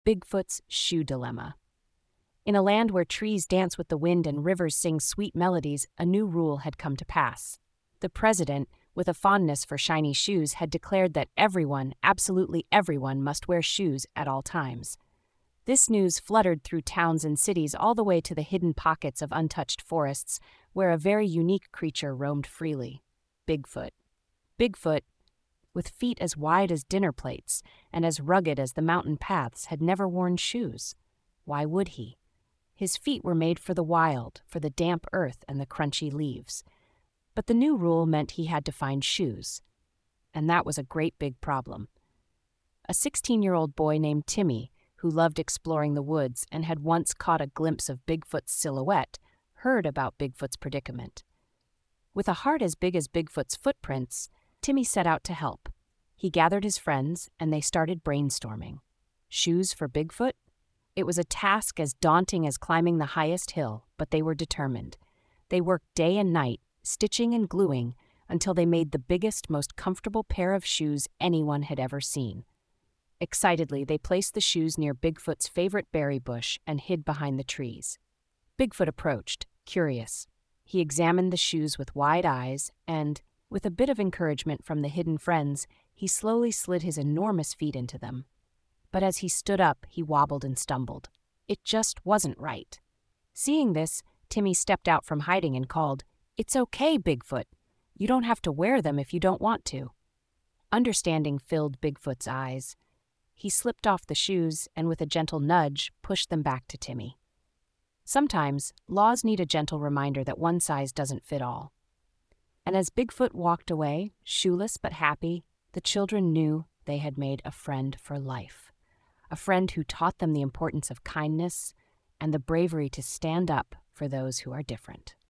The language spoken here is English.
Bigfoot's Shoe Dilemma. In a land where trees dance with the wind and rivers sing sweet melodies, a new rule had come to pass. The president, with a fondness for shiny shoes, had declared that everyone, absolutely everyone, must wear shoes at all times. This news fluttered through towns and cities all the way to the hidden pockets of untouched forests, where a very unique creature roamed freely: Bigfoot. Bigfoot, with feet as wide as dinner plates and as rugged as the mountain paths, had never worn shoes. Why would he? His feet were made for the wild, for the damp earth and the crunchy leaves. But the new rule meant he had to find shoes. And that was a great big problem. A 16-year-old boy named Timmy, who loved exploring the woods and had once caught a glimpse of Bigfoot's silhouette, heard about Bigfoot's predicament. With a heart as big as Bigfoot's footprints, Timmy set out to help. He gathered his friends, and they started brainstorming. Shoes for Bigfoot? It was a task as daunting as climbing the highest hill, but they were determined. They worked day and night, stitching and gluing, until they made the biggest, most comfortable pair of shoes anyone had ever seen. Excitedly, they placed the shoes near Bigfoot's favorite berry bush and hid behind the trees. Bigfoot approached, curious. He examined the shoes with wide eyes and, with a bit of encouragement from the hidden friends, he slowly slid his enormous feet into them. But as he stood up, he wobbled and stumbled. It just wasn't right. Seeing this, Timmy stepped out from hiding and called, "It's okay, Bigfoot. You don't have to wear them if you don't want to." Understanding filled Bigfoot's eyes. He slipped off the shoes and, with a gentle nudge, pushed them back to Timmy. Sometimes, laws need a gentle reminder that one size doesn't fit all. And as Bigfoot walked away, shoeless but happy, the children knew they had made a friend for life. A friend who taught them the importance of kindness and the bravery to stand up for those who are different.